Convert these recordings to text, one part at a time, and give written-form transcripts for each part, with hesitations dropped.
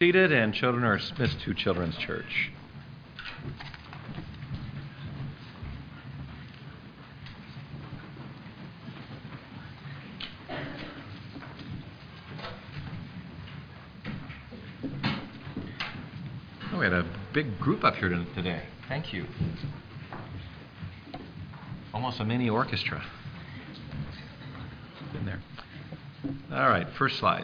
Seated, and children are dismissed to Children's Church. Oh, we had a big group up here today. Thank you. Almost a mini orchestra. In there. All right, first slide.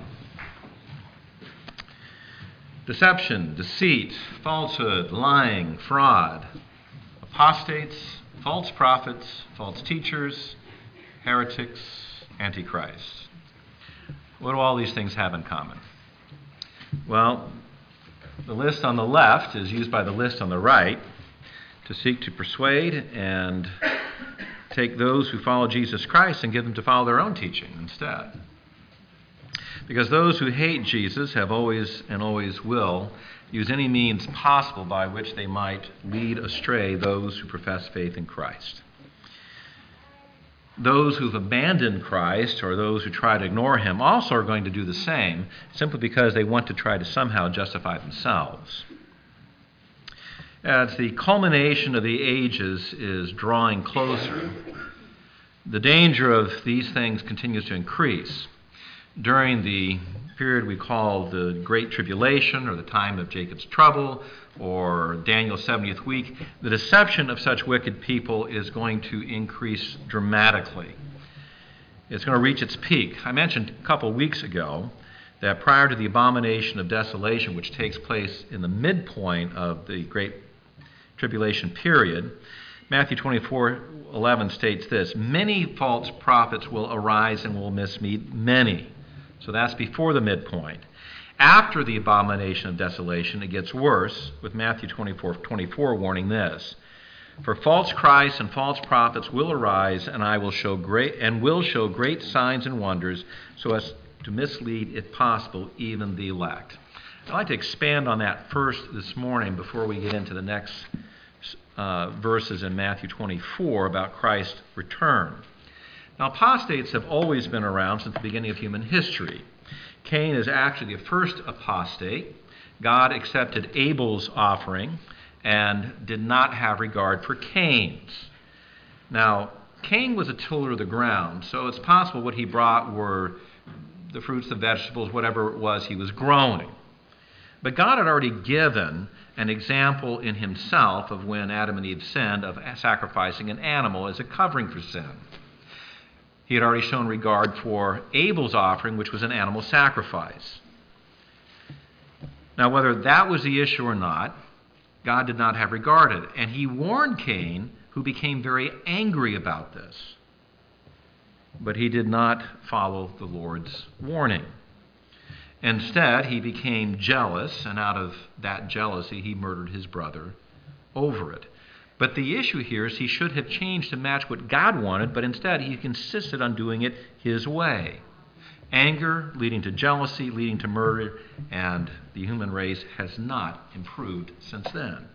Deception, deceit, falsehood, lying, fraud, apostates, false prophets, false teachers, heretics, antichrists. What do all these things have in common? Well, the list on the left is used by the list on the right to seek to persuade and take those who follow Jesus Christ and get them to follow their own teaching instead. Because those who hate Jesus have always and always will use any means possible by which they might lead astray those who profess faith in Christ. Those who've abandoned Christ or those who try to ignore him also are going to do the same, simply because they want to try to somehow justify themselves. As the culmination of the ages is drawing closer, the danger of these things continues to increase. During the period we call the Great Tribulation, or the time of Jacob's trouble, or Daniel's 70th week, the deception of such wicked people is going to increase dramatically. It's going to reach its peak. I mentioned a couple weeks ago that prior to the abomination of desolation, which takes place in the midpoint of the Great Tribulation period, Matthew 24:11 states this: "Many false prophets will arise and will mislead many." So that's before the midpoint. After the abomination of desolation, it gets worse, with Matthew 24:24 warning this: "For false Christs and false prophets will arise, and will show great signs and wonders, so as to mislead, if possible, even the elect." I'd like to expand on that first this morning before we get into the next verses in Matthew 24 about Christ's return. Now, apostates have always been around since the beginning of human history. Cain is actually the first apostate. God accepted Abel's offering and did not have regard for Cain's. Now, Cain was a tiller of the ground, so it's possible what he brought were the fruits, the vegetables, whatever it was he was growing. But God had already given an example in himself of when Adam and Eve sinned, of sacrificing an animal as a covering for sin. He had already shown regard for Abel's offering, which was an animal sacrifice. Now, whether that was the issue or not, God did not have regarded, and he warned Cain, who became very angry about this. But he did not follow the Lord's warning. Instead, he became jealous, and out of that jealousy, he murdered his brother over it. But the issue here is he should have changed to match what God wanted, but instead he insisted on doing it his way. Anger leading to jealousy, leading to murder, and the human race has not improved since then.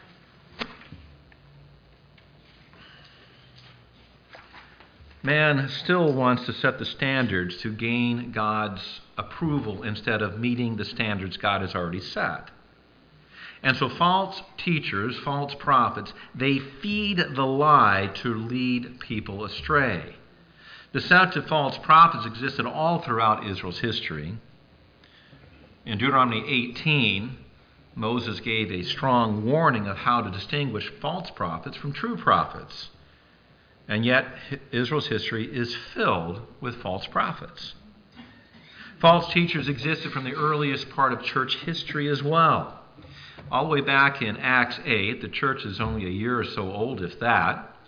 Man still wants to set the standards to gain God's approval instead of meeting the standards God has already set. And so false teachers, false prophets, they feed the lie to lead people astray. Deceptive false prophets existed all throughout Israel's history. In Deuteronomy 18, Moses gave a strong warning of how to distinguish false prophets from true prophets. And yet, Israel's history is filled with false prophets. False teachers existed from the earliest part of church history as well. All the way back in Acts 8, the church is only a year or so old, if that.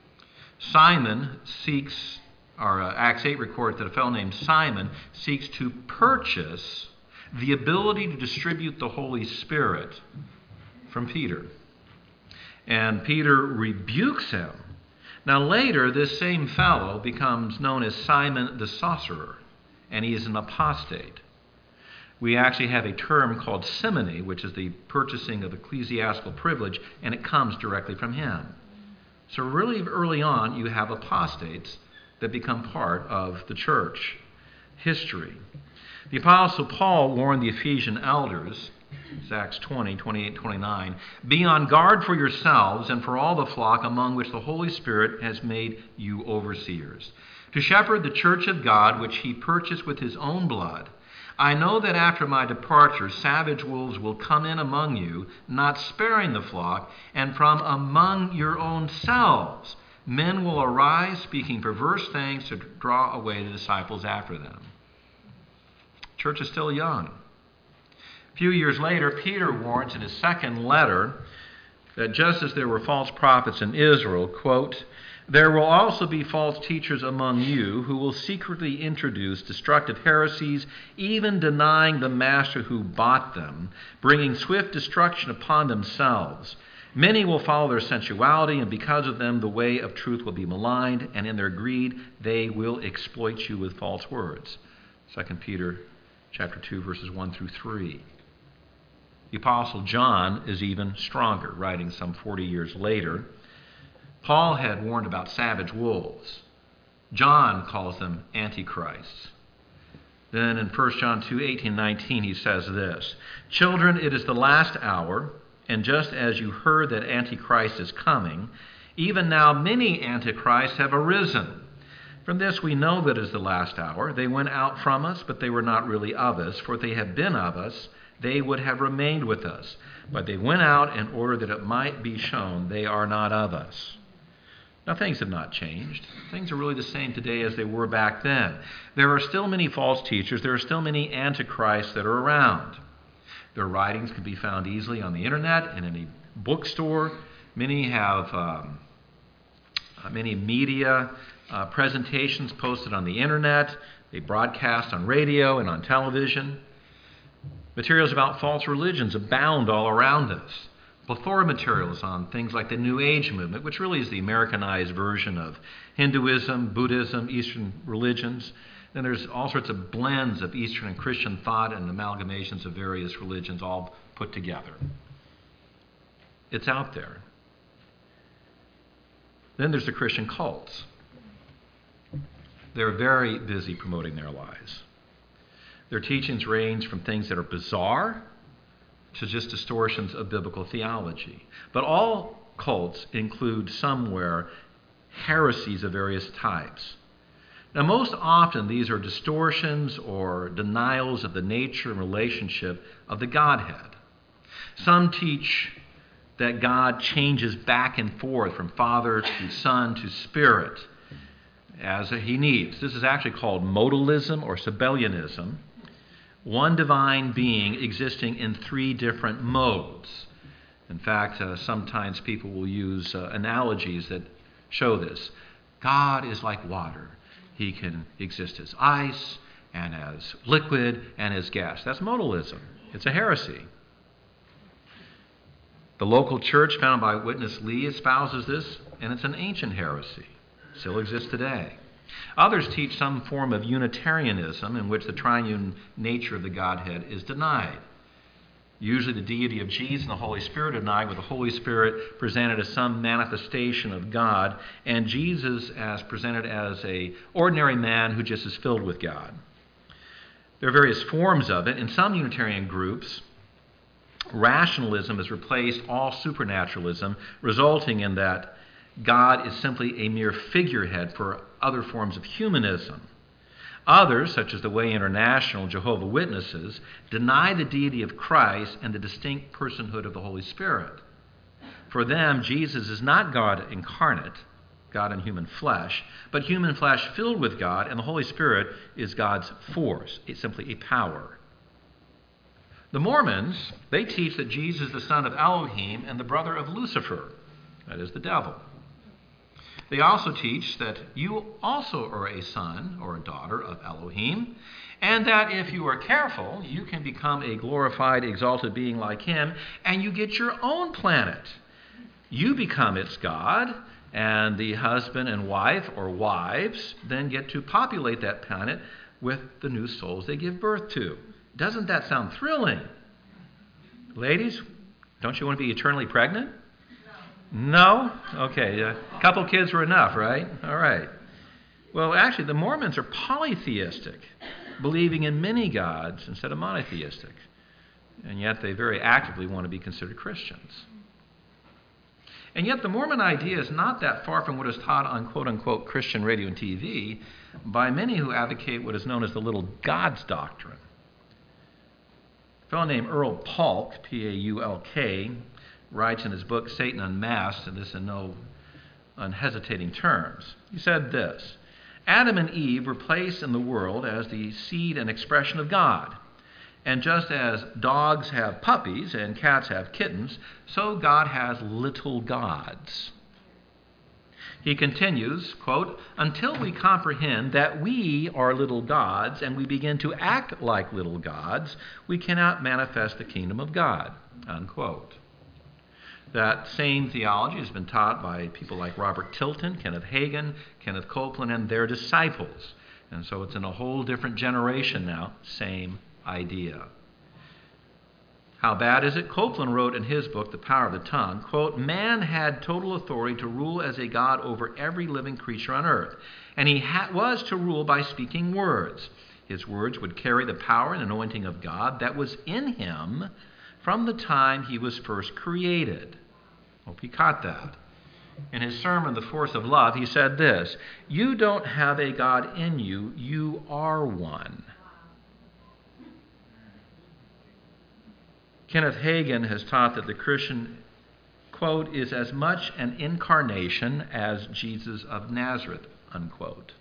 Acts 8 records that a fellow named Simon seeks to purchase the ability to distribute the Holy Spirit from Peter. And Peter rebukes him. Now later, this same fellow becomes known as Simon the Sorcerer, and he is an apostate. We actually have a term called simony, which is the purchasing of ecclesiastical privilege, and it comes directly from him. So really early on, you have apostates that become part of the church history. The Apostle Paul warned the Ephesian elders, Acts 20, 28, 29, "Be on guard for yourselves and for all the flock among which the Holy Spirit has made you overseers, to shepherd the church of God which he purchased with his own blood. I know that after my departure savage wolves will come in among you, not sparing the flock, and from among your own selves men will arise speaking perverse things to draw away the disciples after them." Church is still young. A few years later, Peter warns in his second letter that just as there were false prophets in Israel, quote, "There will also be false teachers among you who will secretly introduce destructive heresies, even denying the master who bought them, bringing swift destruction upon themselves. Many will follow their sensuality, and because of them the way of truth will be maligned, and in their greed they will exploit you with false words." 2 Peter chapter 2, verses 1 through 3. The Apostle John is even stronger, writing some 40 years later. Paul had warned about savage wolves. John calls them antichrists. Then in 1 John 2, 18, 19, he says this, "Children, it is the last hour, and just as you heard that Antichrist is coming, even now many antichrists have arisen. From this we know that it is the last hour. They went out from us, but they were not really of us, for if they had been of us, they would have remained with us. But they went out in order that it might be shown they are not of us." Now, things have not changed. Things are really the same today as they were back then. There are still many false teachers. There are still many antichrists that are around. Their writings can be found easily on the internet, in any bookstore. Many have many media presentations posted on the internet. They broadcast on radio and on television. Materials about false religions abound all around us. Plethora of materials on things like the New Age movement, which really is the Americanized version of Hinduism, Buddhism, Eastern religions. Then there's all sorts of blends of Eastern and Christian thought and amalgamations of various religions all put together. It's out there. Then there's the Christian cults. They're very busy promoting their lies. Their teachings range from things that are bizarre to just distortions of biblical theology. But all cults include somewhere heresies of various types. Now, most often these are distortions or denials of the nature and relationship of the Godhead. Some teach that God changes back and forth from Father to Son to Spirit as he needs. This is actually called modalism or Sabellianism. One divine being existing in three different modes. In fact, sometimes people will use analogies that show this. God is like water. He can exist as ice and as liquid and as gas. That's modalism. It's a heresy. The local church founded by Witness Lee espouses this, and it's an ancient heresy. Still exists today. Others teach some form of Unitarianism in which the triune nature of the Godhead is denied. Usually the deity of Jesus and the Holy Spirit are denied, with the Holy Spirit presented as some manifestation of God, and Jesus as presented as an ordinary man who just is filled with God. There are various forms of it. In some Unitarian groups, rationalism has replaced all supernaturalism, resulting in that God is simply a mere figurehead for other forms of humanism. Others, such as the Way International, Jehovah's Witnesses, deny the deity of Christ and the distinct personhood of the Holy Spirit. For them, Jesus is not God incarnate, God in human flesh, but human flesh filled with God, and the Holy Spirit is God's force. It's simply a power. The Mormons, they teach that Jesus is the son of Elohim and the brother of Lucifer, that is the devil. They also teach that you also are a son or a daughter of Elohim, and that if you are careful, you can become a glorified, exalted being like him, and you get your own planet. You become its God, and the husband and wife or wives then get to populate that planet with the new souls they give birth to. Doesn't that sound thrilling? Ladies, don't you want to be eternally pregnant? No? Okay, a couple kids were enough, right? All right. Well, actually, the Mormons are polytheistic. believing in many gods instead of monotheistic. And yet they very actively want to be considered Christians. And yet the Mormon idea is not that far from what is taught on quote-unquote Christian radio and TV by many who advocate what is known as the little gods doctrine. A fellow named Earl Paulk, P-A-U-L-K, writes in his book Satan Unmasked, and this in no unhesitating terms. He said this: Adam and Eve were placed in the world as the seed and expression of God. And just as dogs have puppies and cats have kittens, so God has little gods. He continues, quote, until we comprehend that we are little gods and we begin to act like little gods, we cannot manifest the kingdom of God, unquote. That same theology has been taught by people like Robert Tilton, Kenneth Hagin, Kenneth Copeland, and their disciples. And so it's in a whole different generation now, same idea. How bad is it? Copeland wrote in his book, The Power of the Tongue, quote, man had total authority to rule as a god over every living creature on earth, and he was to rule by speaking words. His words would carry the power and anointing of God that was in him from the time he was first created. Hope you caught that. In his sermon, The Force of Love, he said this: you don't have a God in you, you are one. Kenneth Hagin has taught that the Christian, quote, is as much an incarnation as Jesus of Nazareth, unquote.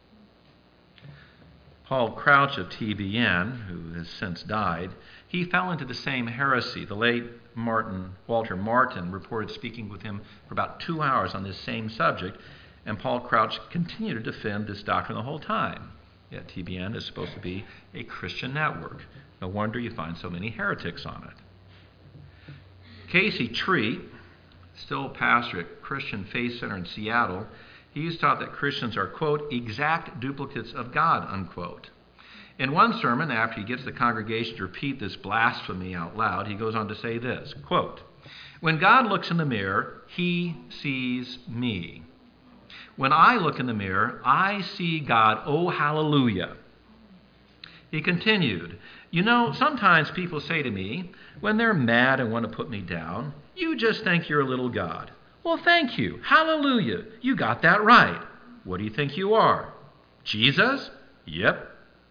Paul Crouch of TBN, who has since died, he fell into the same heresy. The late Walter Martin reported speaking with him for about 2 hours on this same subject, and Paul Crouch continued to defend this doctrine the whole time. Yet TBN is supposed to be a Christian network. No wonder you find so many heretics on it. Casey Treat, still pastor at Christian Faith Center in Seattle, he's taught that Christians are, quote, exact duplicates of God, unquote. In one sermon, after he gets the congregation to repeat this blasphemy out loud, he goes on to say this, quote, when God looks in the mirror, he sees me. When I look in the mirror, I see God, oh hallelujah. He continued, you know, sometimes people say to me, when they're mad and want to put me down, you just think you're a little God. Well, thank you. Hallelujah. You got that right. What do you think you are? Jesus? Yep.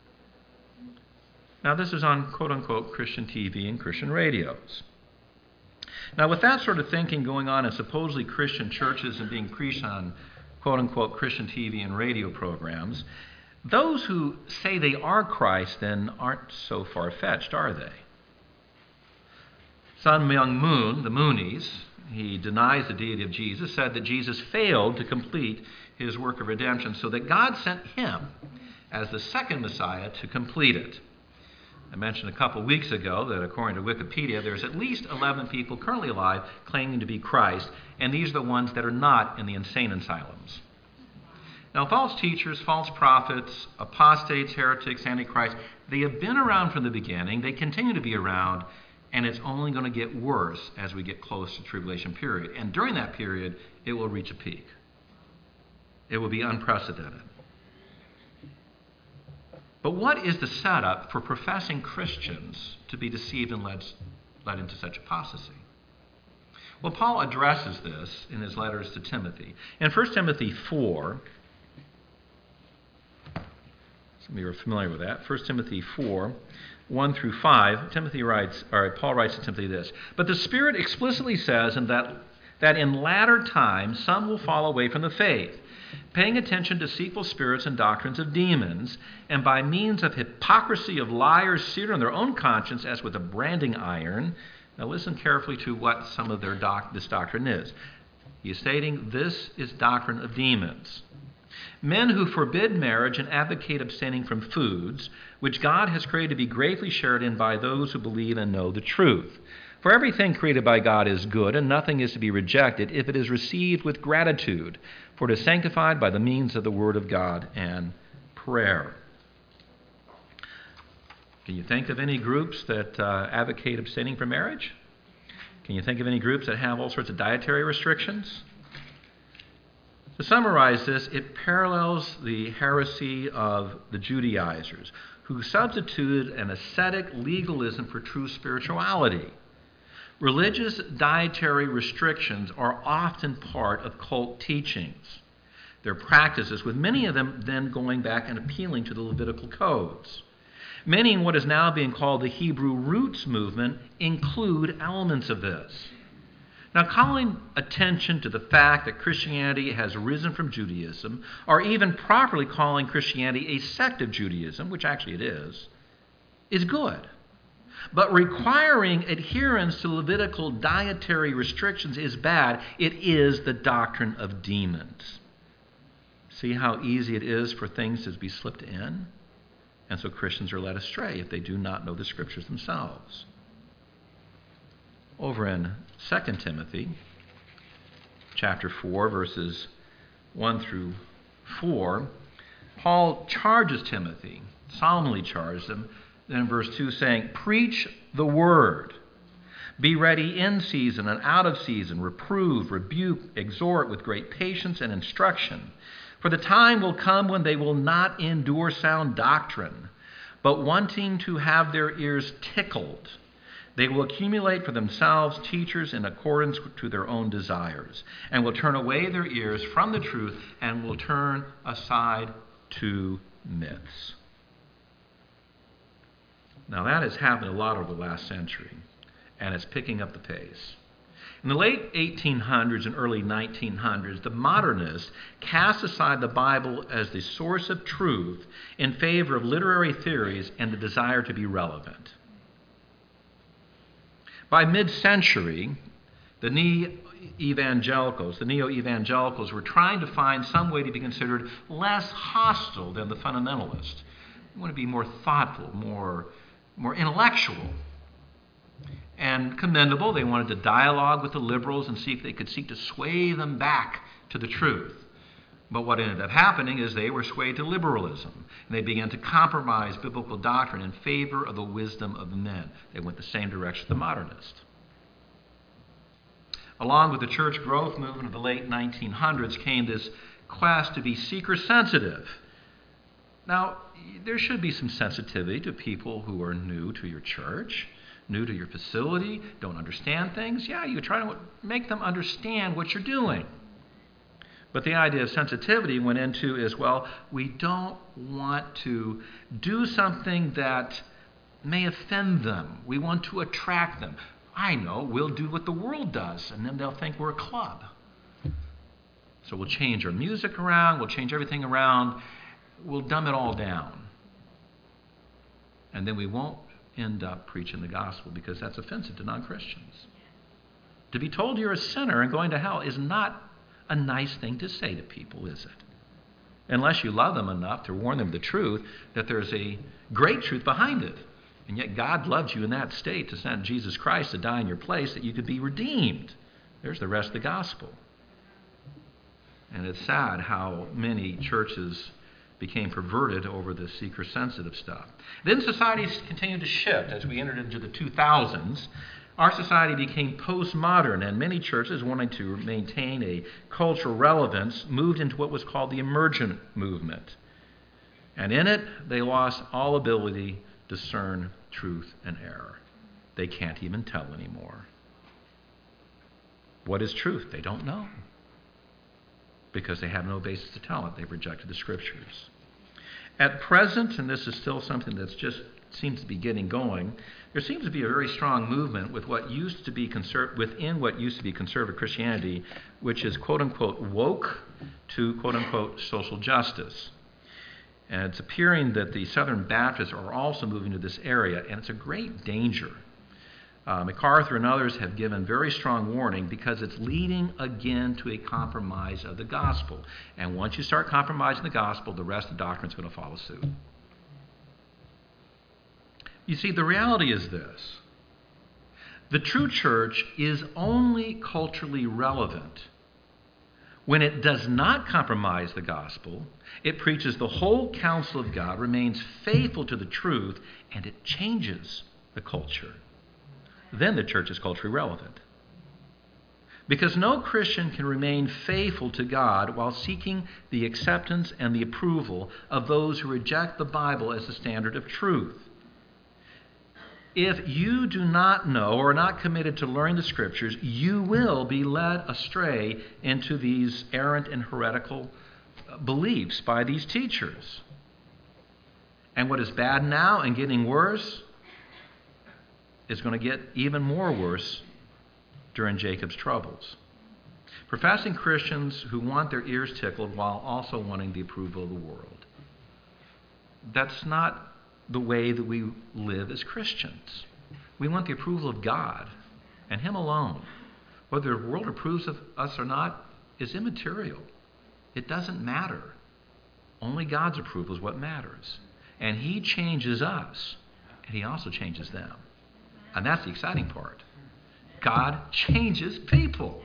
Now, this is on quote-unquote Christian TV and Christian radios. Now, with that sort of thinking going on in supposedly Christian churches and being preached on quote-unquote Christian TV and radio programs, those who say they are Christ then aren't so far-fetched, are they? Sun Myung Moon, the Moonies, he denies the deity of Jesus, said that Jesus failed to complete his work of redemption, so that God sent him as the second Messiah to complete it. I mentioned a couple weeks ago that according to Wikipedia, there's at least 11 people currently alive claiming to be Christ, and these are the ones that are not in the insane asylums. Now, false teachers, false prophets, apostates, heretics, antichrists, they have been around from the beginning, they continue to be around, and it's only going to get worse as we get close to the tribulation period. And during that period, it will reach a peak. It will be unprecedented. But what is the setup for professing Christians to be deceived and led into such apostasy? Well, Paul addresses this in his letters to Timothy. In 1 Timothy 4, some of you are familiar with that, 1 Timothy 4, 1 through 5, Paul writes to Timothy this: but the Spirit explicitly says that in latter times some will fall away from the faith, paying attention to deceitful spirits and doctrines of demons, and by means of hypocrisy of liars seared on their own conscience as with a branding iron. Now listen carefully to what some of this doctrine is. He is stating this is doctrine of demons. Men who forbid marriage and advocate abstaining from foods, which God has created to be gratefully shared in by those who believe and know the truth. For everything created by God is good, and nothing is to be rejected if it is received with gratitude, for it is sanctified by the means of the Word of God and prayer. Can you think of any groups that advocate abstaining from marriage? Can you think of any groups that have all sorts of dietary restrictions? To summarize this, it parallels the heresy of the Judaizers, who substituted an ascetic legalism for true spirituality. Religious dietary restrictions are often part of cult teachings. Their practices, with many of them then going back and appealing to the Levitical codes. Many in what is now being called the Hebrew roots movement include elements of this. Now, calling attention to the fact that Christianity has risen from Judaism, or even properly calling Christianity a sect of Judaism, which actually it is good. But requiring adherence to Levitical dietary restrictions is bad. It is the doctrine of demons. See how easy it is for things to be slipped in? And so Christians are led astray if they do not know the Scriptures themselves. Over in 2 Timothy, chapter 4, verses 1 through 4, Paul charges Timothy, solemnly charges him, then in verse 2 saying, "Preach the word. Be ready in season and out of season, reprove, rebuke, exhort with great patience and instruction. For the time will come when they will not endure sound doctrine, but wanting to have their ears tickled, they will accumulate for themselves teachers in accordance to their own desires, and will turn away their ears from the truth and will turn aside to myths." Now that has happened a lot over the last century, and it's picking up the pace. In the late 1800s and early 1900s, the modernists cast aside the Bible as the source of truth in favor of literary theories and the desire to be relevant. By mid-century, the neo-evangelicals were trying to find some way to be considered less hostile than the fundamentalists. They want to be more thoughtful, more intellectual. And commendable, they wanted to dialogue with the liberals and see if they could seek to sway them back to the truth. But what ended up happening is they were swayed to liberalism, and they began to compromise biblical doctrine in favor of the wisdom of men. They went the same direction as the modernists. Along with the church growth movement of the late 1900s came this quest to be seeker-sensitive. Now, there should be some sensitivity to people who are new to your church, new to your facility, don't understand things. Yeah, you try to make them understand what you're doing. But the idea of sensitivity went into is, well, we don't want to do something that may offend them. We want to attract them. I know, we'll do what the world does, and then they'll think we're a club. So we'll change our music around, we'll change everything around, we'll dumb it all down. And then we won't end up preaching the gospel because that's offensive to non-Christians. To be told you're a sinner and going to hell is not a nice thing to say to people, is it? Unless you love them enough to warn them the truth, that there's a great truth behind it. And yet God loves you in that state to send Jesus Christ to die in your place that you could be redeemed. There's the rest of the gospel. And it's sad how many churches became perverted over the seeker-sensitive stuff. Then societies continued to shift as we entered into the 2000s. Our society became postmodern, and many churches, wanting to maintain a cultural relevance, moved into what was called the emergent movement. And in it, they lost all ability to discern truth and error. They can't even tell anymore. What is truth? They don't know. Because they have no basis to tell it. They've rejected the Scriptures. At present, and this is still something that's just seems to be getting going, there seems to be a very strong movement with what used to be within what used to be conservative Christianity, which is quote-unquote woke to quote-unquote social justice. And it's appearing that the Southern Baptists are also moving to this area, and it's a great danger. MacArthur and others have given very strong warning because it's leading again to a compromise of the gospel. And once you start compromising the gospel, the rest of the doctrine is going to follow suit. You see, the reality is this. The true church is only culturally relevant when it does not compromise the gospel, it preaches the whole counsel of God, remains faithful to the truth, and it changes the culture. Then the church is culturally relevant. Because no Christian can remain faithful to God while seeking the acceptance and the approval of those who reject the Bible as the standard of truth. If you do not know or are not committed to learning the Scriptures, you will be led astray into these errant and heretical beliefs by these teachers. And what is bad now and getting worse is going to get even more worse during Jacob's troubles. Professing Christians who want their ears tickled while also wanting the approval of the world. That's not the way that we live as Christians. We want the approval of God and Him alone. Whether the world approves of us or not is immaterial. It doesn't matter. Only God's approval is what matters. And He changes us, and He also changes them. And that's the exciting part. God changes people.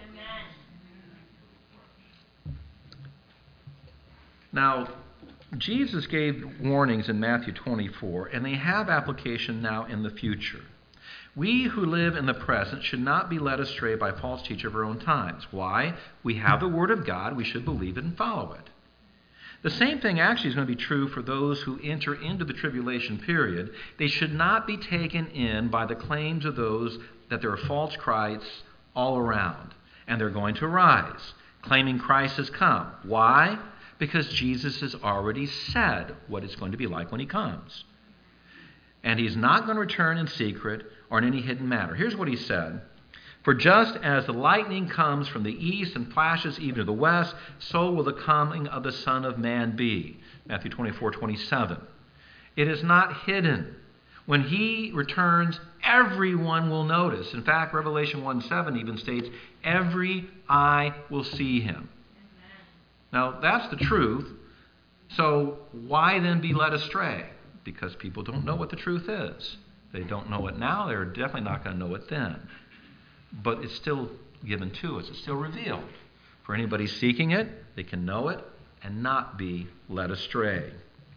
Now, Jesus gave warnings in Matthew 24, and they have application now in the future. We who live in the present should not be led astray by false teachers of our own times. Why? We have the Word of God. We should believe it and follow it. The same thing actually is going to be true for those who enter into the tribulation period. They should not be taken in by the claims of those that there are false Christs all around, and they're going to rise, claiming Christ has come. Why? Because Jesus has already said what it's going to be like when He comes. And He's not going to return in secret or in any hidden manner. Here's what He said. For just as the lightning comes from the east and flashes even to the west, so will the coming of the Son of Man be. Matthew 24:27. It is not hidden. When He returns, everyone will notice. In fact, Revelation 1:7 even states, every eye will see Him. Now, that's the truth. So why then be led astray? Because people don't know what the truth is. They don't know it now. They're definitely not going to know it then. But it's still given to us. It's still revealed. For anybody seeking it, they can know it and not be led astray.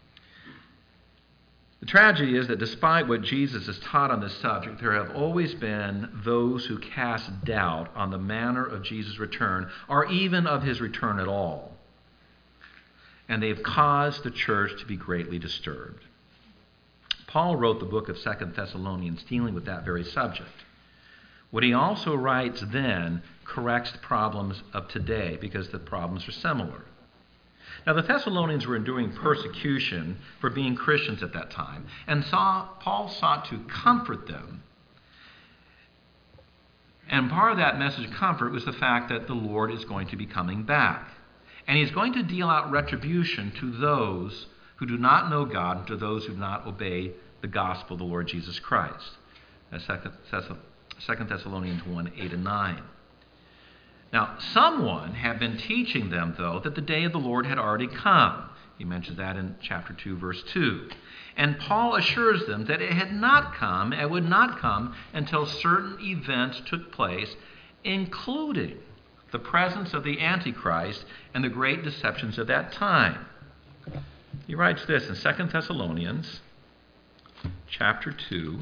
The tragedy is that despite what Jesus has taught on this subject, there have always been those who cast doubt on the manner of Jesus' return, or even of His return at all. And they've caused the church to be greatly disturbed. Paul wrote the book of 2 Thessalonians dealing with that very subject. What he also writes then corrects the problems of today because the problems are similar. Now, the Thessalonians were enduring persecution for being Christians at that time, and Paul sought to comfort them. And part of that message of comfort was the fact that the Lord is going to be coming back. And He's going to deal out retribution to those who do not know God and to those who do not obey the gospel of the Lord Jesus Christ. That's 2 Thessalonians 1:8 and 9. Now, someone had been teaching them, though, that the day of the Lord had already come. He mentions that in chapter 2, verse 2. And Paul assures them that it had not come, it would not come until certain events took place, including the presence of the Antichrist and the great deceptions of that time. He writes this in 2 Thessalonians chapter 2,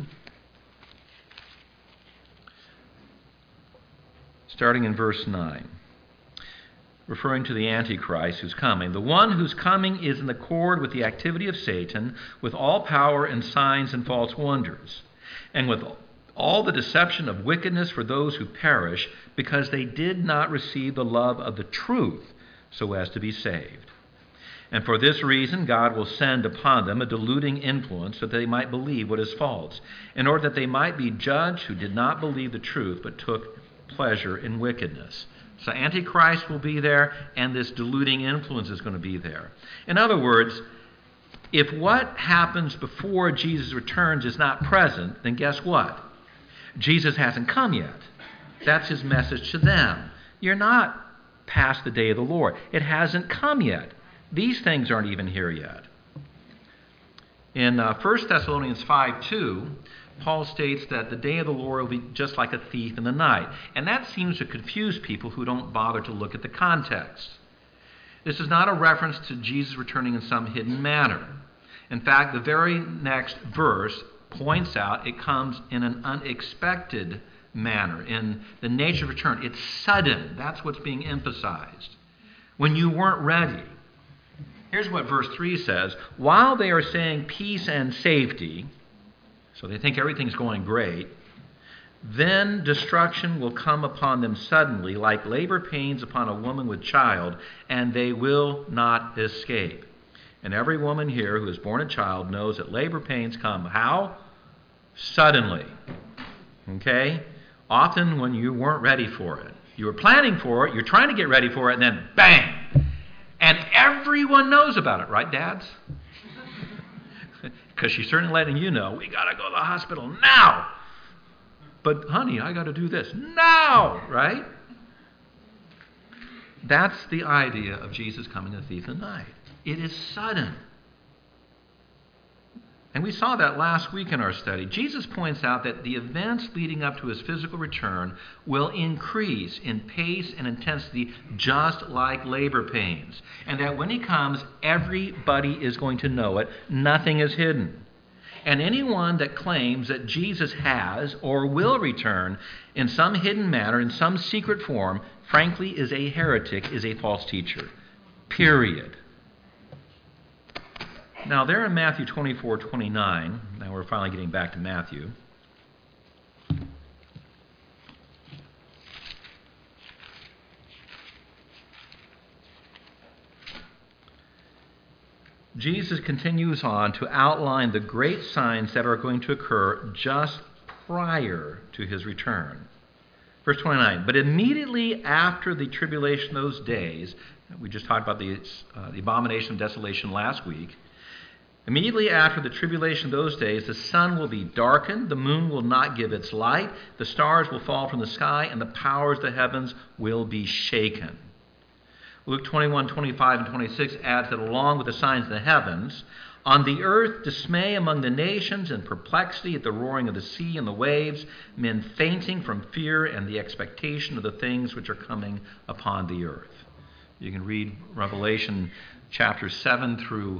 starting in verse 9, referring to the Antichrist who's coming. The one whose coming is in accord with the activity of Satan, with all power and signs and false wonders, and with all the deception of wickedness for those who perish, because they did not receive the love of the truth so as to be saved. And for this reason, God will send upon them a deluding influence so that they might believe what is false, in order that they might be judged who did not believe the truth but took pleasure in wickedness. So Antichrist will be there, and this deluding influence is going to be there. In other words, if what happens before Jesus returns is not present, then guess what? Jesus hasn't come yet. That's His message to them. You're not past the day of the Lord. It hasn't come yet. These things aren't even here yet. In 1 Thessalonians 5:2, Paul states that the day of the Lord will be just like a thief in the night. And that seems to confuse people who don't bother to look at the context. This is not a reference to Jesus returning in some hidden manner. In fact, the very next verse points out it comes in an unexpected manner, in the nature of return. It's sudden. That's what's being emphasized. When you weren't ready. Here's what verse 3 says. While they are saying peace and safety, so they think everything's going great, then destruction will come upon them suddenly, like labor pains upon a woman with child, and they will not escape. And every woman here who has borne a child knows that labor pains come how? Suddenly. Okay? Often when you weren't ready for it. You were planning for it, you're trying to get ready for it, and then bang! And everyone knows about it, right, dads? Because she's certainly letting you know, we got to go to the hospital now. But honey, I got to do this now, right? That's the idea of Jesus coming as a thief in the night. It is sudden. And we saw that last week in our study. Jesus points out that the events leading up to his physical return will increase in pace and intensity just like labor pains. And that when he comes, everybody is going to know it. Nothing is hidden. And anyone that claims that Jesus has or will return in some hidden manner, in some secret form, frankly is a heretic, is a false teacher. Period. Now, there in Matthew 24:29, now we're finally getting back to Matthew. Jesus continues on to outline the great signs that are going to occur just prior to his return. Verse 29, but immediately after the tribulation of those days, we just talked about the abomination of desolation last week. Immediately after the tribulation of those days, the sun will be darkened, the moon will not give its light, the stars will fall from the sky, and the powers of the heavens will be shaken. Luke 21:25 and 26 adds that along with the signs of the heavens, on the earth dismay among the nations and perplexity at the roaring of the sea and the waves, men fainting from fear and the expectation of the things which are coming upon the earth. You can read Revelation chapters 7 through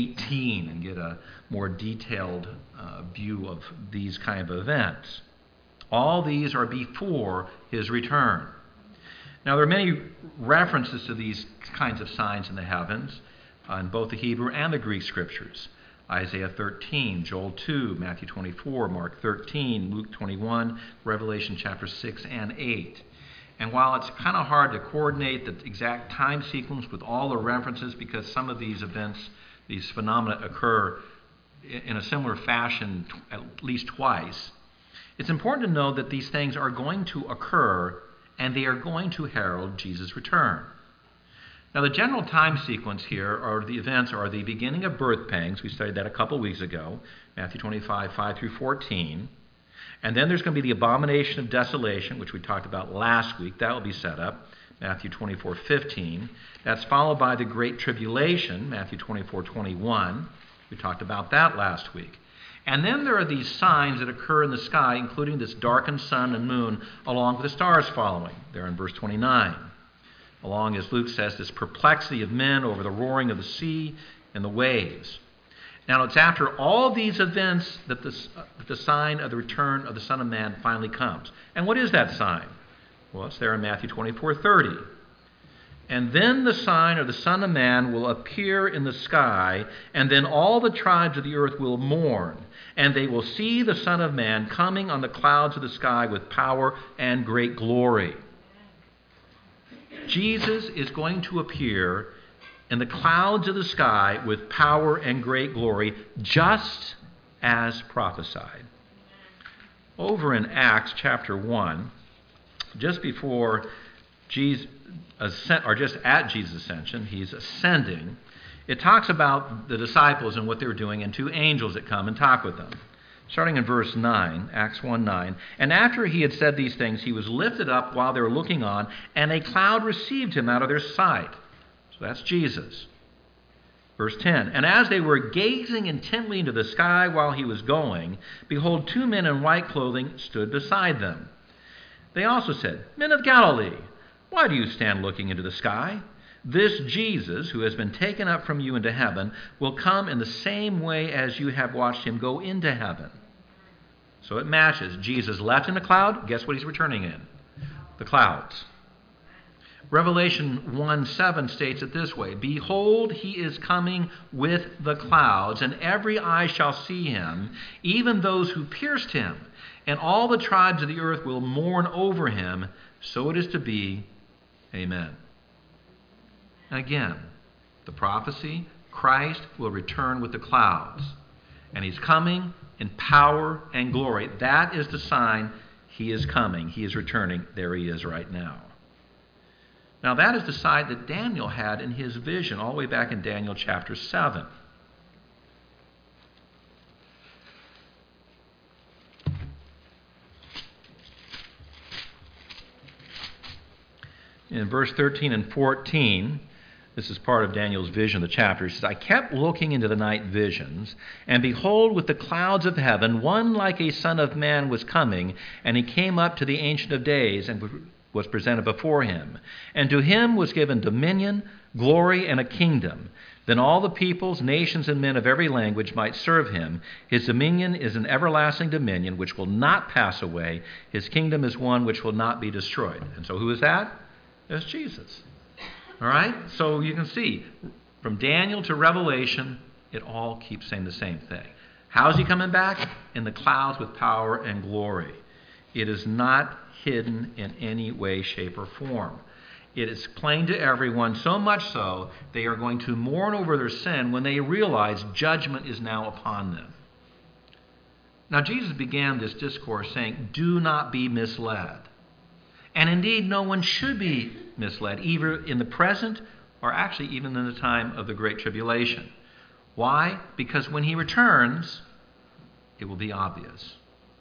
18 and get a more detailed view of these kind of events. All these are before his return. Now, there are many references to these kinds of signs in the heavens in both the Hebrew and the Greek scriptures. Isaiah 13, Joel 2, Matthew 24, Mark 13, Luke 21, Revelation chapter 6 and 8. And while it's kind of hard to coordinate the exact time sequence with all the references because some of these events, these phenomena occur in a similar fashion at least twice, it's important to know that these things are going to occur and they are going to herald Jesus' return. Now, the general time sequence here are the events are the beginning of birth pangs. We studied that a couple weeks ago, Matthew 25, 5 through 14. And then there's going to be the abomination of desolation, which we talked about last week. That will be set up, Matthew 24, 15. That's followed by the Great Tribulation, Matthew 24, 21. We talked about that last week. And then there are these signs that occur in the sky, including this darkened sun and moon, along with the stars following, there in verse 29. Along, as Luke says, this perplexity of men over the roaring of the sea and the waves. Now, it's after all these events that the sign of the return of the Son of Man finally comes. And what is that sign? Well, it's there in Matthew 24:30. And then the sign of the Son of Man will appear in the sky, and then all the tribes of the earth will mourn, and they will see the Son of Man coming on the clouds of the sky with power and great glory. Jesus is going to appear in the clouds of the sky with power and great glory, just as prophesied. Over in Acts chapter 1, just before Jesus, or just at Jesus' ascension, he's ascending, it talks about the disciples and what they were doing and two angels that come and talk with them. Starting in verse 9, Acts 1:9, and after he had said these things, he was lifted up while they were looking on, and a cloud received him out of their sight. So that's Jesus. Verse 10, and as they were gazing intently into the sky while he was going, behold, two men in white clothing stood beside them. They also said, Men of Galilee, why do you stand looking into the sky? This Jesus, who has been taken up from you into heaven, will come in the same way as you have watched him go into heaven. So it matches. Jesus left in a cloud. Guess what he's returning in? The clouds. Revelation 1:7 states it this way: Behold, he is coming with the clouds, and every eye shall see him, even those who pierced him, and all the tribes of the earth will mourn over him. So it is to be. Amen. Again, the prophecy, Christ will return with the clouds, and he's coming in power and glory. That is the sign he is coming. He is returning. There he is right now. Now that is the sign that Daniel had in his vision all the way back in Daniel chapter 7. In verse 13 and 14, this is part of Daniel's vision of the chapter. He says, I kept looking into the night visions, and behold, with the clouds of heaven, one like a son of man was coming, and he came up to the Ancient of Days and was presented before him. And to him was given dominion, glory, and a kingdom. Then all the peoples, nations, and men of every language might serve him. His dominion is an everlasting dominion which will not pass away. His kingdom is one which will not be destroyed. And so who is that? That's Jesus. All right? So you can see, from Daniel to Revelation, it all keeps saying the same thing. How is he coming back? In the clouds with power and glory. It is not hidden in any way, shape, or form. It is plain to everyone, so much so they are going to mourn over their sin when they realize judgment is now upon them. Now, Jesus began this discourse saying, do not be misled. And indeed, no one should be misled, either in the present or actually even in the time of the Great Tribulation. Why? Because when he returns, it will be obvious.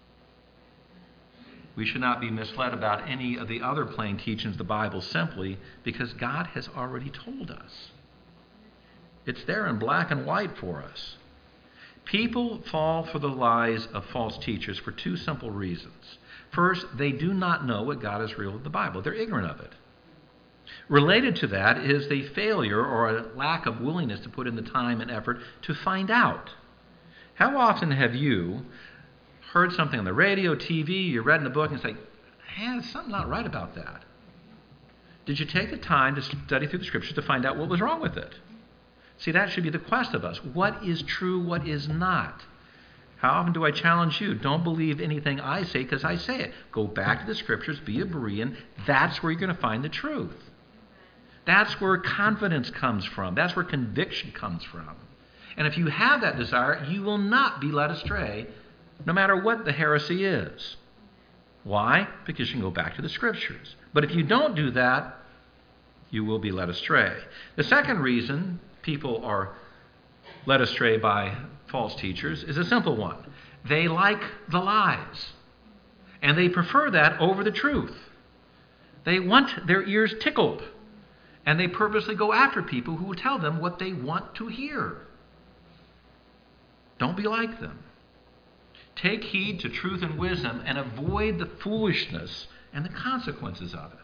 We should not be misled about any of the other plain teachings of the Bible simply because God has already told us. It's there in black and white for us. People fall for the lies of false teachers for two simple reasons. First, they do not know what God has revealed in the Bible. They're ignorant of it. Related to that is the failure or a lack of willingness to put in the time and effort to find out. How often have you heard something on the radio, TV, you read in a book, and say, hey, there's something not right about that? Did you take the time to study through the Scriptures to find out what was wrong with it? See, that should be the quest of us. What is true, what is not? How often do I challenge you? Don't believe anything I say because I say it. Go back to the Scriptures, be a Berean. That's where you're going to find the truth. That's where confidence comes from. That's where conviction comes from. And if you have that desire, you will not be led astray, no matter what the heresy is. Why? Because you can go back to the Scriptures. But if you don't do that, you will be led astray. The second reason people are led astray by false teachers is a simple one. They like the lies, and they prefer that over the truth. They want their ears tickled, and they purposely go after people who will tell them what they want to hear. Don't be like them. Take heed to truth and wisdom and avoid the foolishness and the consequences of it.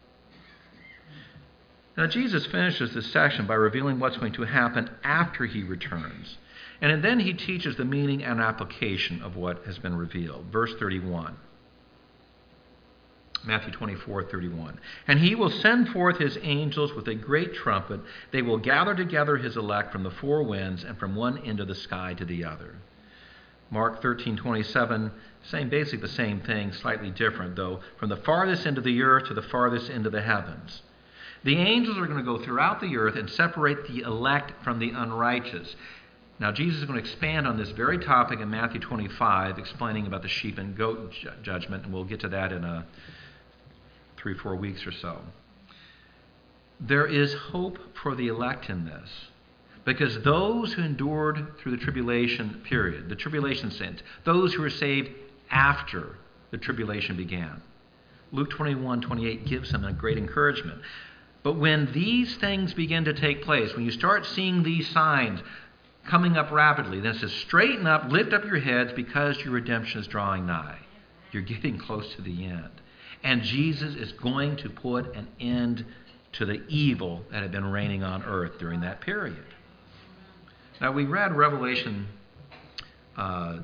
Now, Jesus finishes this section by revealing what's going to happen after he returns. And then he teaches the meaning and application of what has been revealed. Verse 31. Matthew 24:31. And he will send forth his angels with a great trumpet. They will gather together his elect from the four winds and from one end of the sky to the other. Mark 13:27, saying basically the same thing, slightly different though. From the farthest end of the earth to the farthest end of the heavens. The angels are going to go throughout the earth and separate the elect from the unrighteous. Now, Jesus is going to expand on this very topic in Matthew 25, explaining about the sheep and goat judgment, and we'll get to that in 3-4 weeks or so. There is hope for the elect in this, because those who endured through the tribulation period, the tribulation saints, those who were saved after the tribulation began, Luke 21:28 gives them a great encouragement. But when these things begin to take place, when you start seeing these signs coming up rapidly, then it says, straighten up, lift up your heads, because your redemption is drawing nigh. You're getting close to the end. And Jesus is going to put an end to the evil that had been reigning on earth during that period. Now, we read Revelation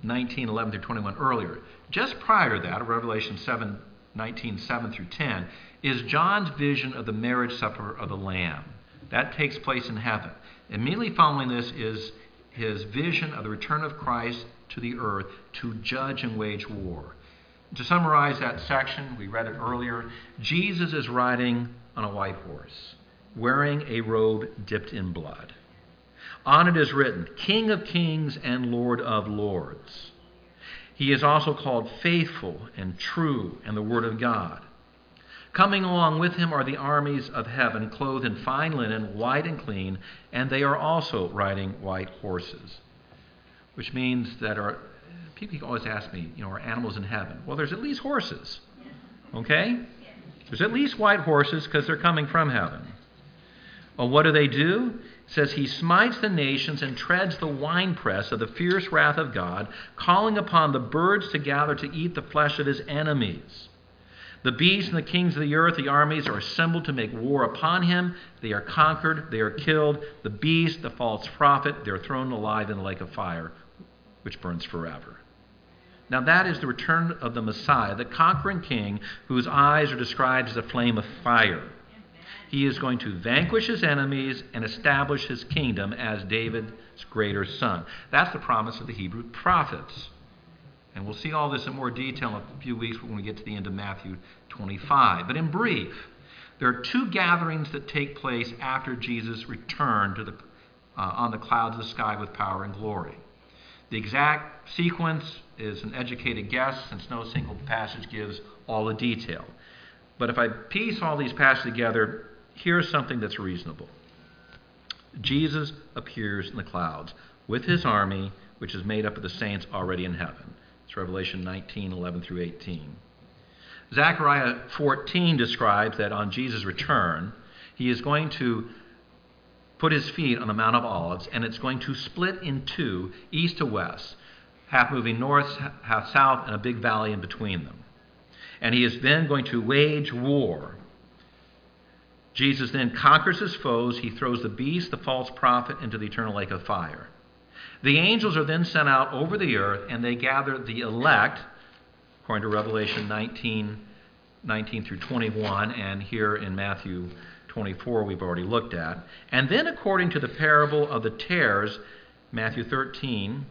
19:11 through 21 earlier. Just prior to that, Revelation 7:19, 7 through 10, is John's vision of the marriage supper of the Lamb. That takes place in heaven. Immediately following this is his vision of the return of Christ to the earth to judge and wage war. To summarize that section, we read it earlier, Jesus is riding on a white horse, wearing a robe dipped in blood. On it is written, King of Kings and Lord of Lords. He is also called Faithful and True and the Word of God. Coming along with him are the armies of heaven, clothed in fine linen, white and clean, and they are also riding white horses. Which means that people always ask me, are animals in heaven? Well, there's at least horses. Okay? There's at least white horses because they're coming from heaven. Well, what do? It says he smites the nations and treads the winepress of the fierce wrath of God, calling upon the birds to gather to eat the flesh of his enemies. The beasts and the kings of the earth, the armies, are assembled to make war upon him. They are conquered, they are killed. The beast, the false prophet, they are thrown alive in the lake of fire, which burns forever. Now that is the return of the Messiah, the conquering king, whose eyes are described as a flame of fire. He is going to vanquish his enemies and establish his kingdom as David's greater son. That's the promise of the Hebrew prophets. And we'll see all this in more detail in a few weeks when we get to the end of Matthew 25. But in brief, there are two gatherings that take place after Jesus returned on the clouds of the sky with power and glory. The exact sequence is an educated guess, since no single passage gives all the detail. But if I piece all these passages together, here's something that's reasonable. Jesus appears in the clouds with his army, which is made up of the saints already in heaven. It's Revelation 19:11 through 18. Zechariah 14 describes that on Jesus' return, he is going to put his feet on the Mount of Olives, and it's going to split in two, east to west, half moving north, half south, and a big valley in between them. And he is then going to wage war. Jesus then conquers his foes. He throws the beast, the false prophet, into the eternal lake of fire. The angels are then sent out over the earth, and they gather the elect, according to Revelation 19 through 21, and here in Matthew 24 we've already looked at. And then according to the parable of the tares, Matthew 13,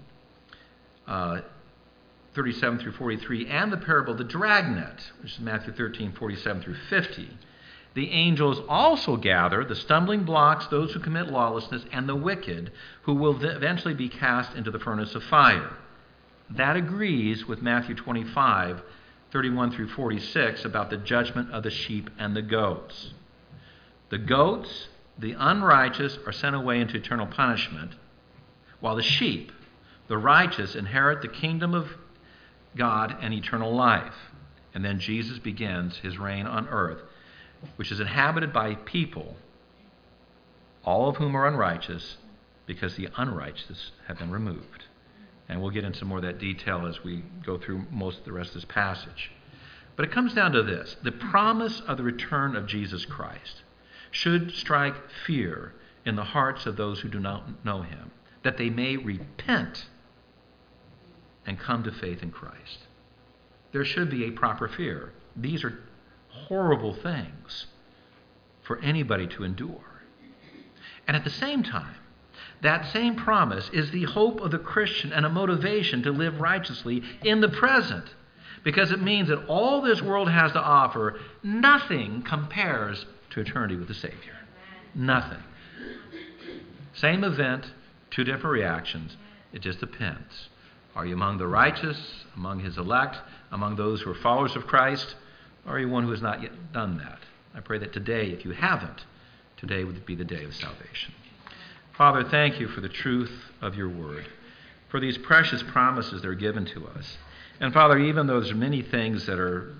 37 through 43, and the parable of the dragnet, which is Matthew 13, 47 through 50, the angels also gather the stumbling blocks, those who commit lawlessness, and the wicked, who will eventually be cast into the furnace of fire. That agrees with Matthew 25, 31 through 46, about the judgment of the sheep and the goats. The goats, the unrighteous, are sent away into eternal punishment, while the sheep, the righteous, inherit the kingdom of God and eternal life. And then Jesus begins his reign on earth, which is inhabited by people, all of whom are unrighteous, because the unrighteous have been removed. And we'll get into more of that detail as we go through most of the rest of this passage. But it comes down to this. The promise of the return of Jesus Christ should strike fear in the hearts of those who do not know him, that they may repent and come to faith in Christ. There should be a proper fear. These are horrible things for anybody to endure. And at the same time, that same promise is the hope of the Christian and a motivation to live righteously in the present, because it means that all this world has to offer, nothing compares to eternity with the Savior. Nothing. Same event, two different reactions. It just depends. Are you among the righteous, among his elect, among those who are followers of Christ? Or are you one who has not yet done that? I pray that today, if you haven't, today would be the day of salvation. Father, thank you for the truth of your word, for these precious promises that are given to us. And Father, even though there's many things that are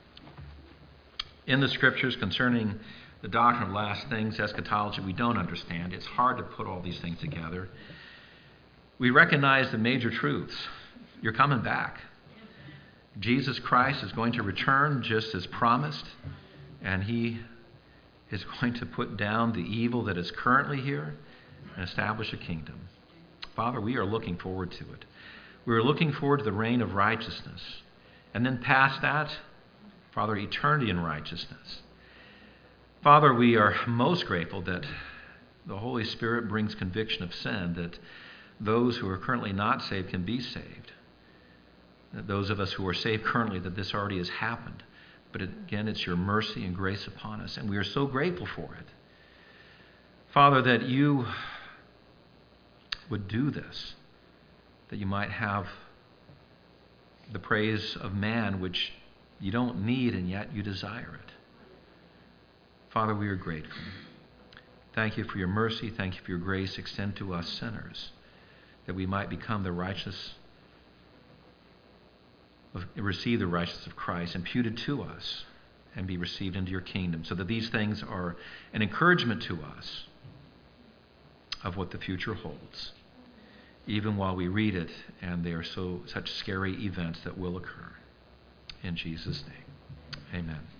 in the Scriptures concerning the doctrine of last things, eschatology, we don't understand. It's hard to put all these things together. We recognize the major truths. You're coming back. Jesus Christ is going to return just as promised, and he is going to put down the evil that is currently here and establish a kingdom. Father, we are looking forward to it. We're looking forward to the reign of righteousness. And then past that, Father, eternity in righteousness. Father, we are most grateful that the Holy Spirit brings conviction of sin, that those who are currently not saved can be saved. That those of us who are saved currently, that this already has happened. But again, it's your mercy and grace upon us, and we are so grateful for it. Father, that you would do this, that you might have the praise of man, which you don't need, and yet you desire it. Father, we are grateful. Thank you for your mercy. Thank you for your grace. Extend to us sinners, that we might become the righteous, receive the righteousness of Christ imputed to us and be received into your kingdom, so that these things are an encouragement to us of what the future holds, even while we read it and they are such scary events that will occur. In Jesus' name, amen.